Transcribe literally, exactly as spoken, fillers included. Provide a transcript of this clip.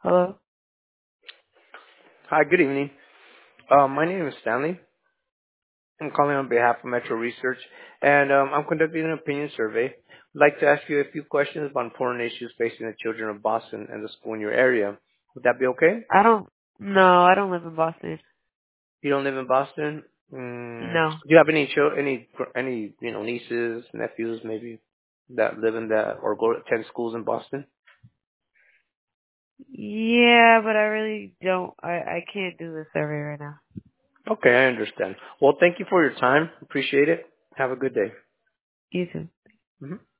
Hello? Hi, good evening. Uh, my name is Stanley. I'm calling on behalf of Metro Research, and um, I'm conducting an opinion survey. I'd like to ask you a few questions about important issues facing the children of Boston and the school in your area. Would that be okay? I don't, no, I don't live in Boston. You don't live in Boston? Mm, No. do you have any chil- any any you know nieces, nephews, maybe that live in that or go to attend schools in Boston? Yeah, but I really don't, I, I can't do the survey right now. Okay, I understand. Well, thank you for your time. Appreciate it. Have a good day. You too. hmm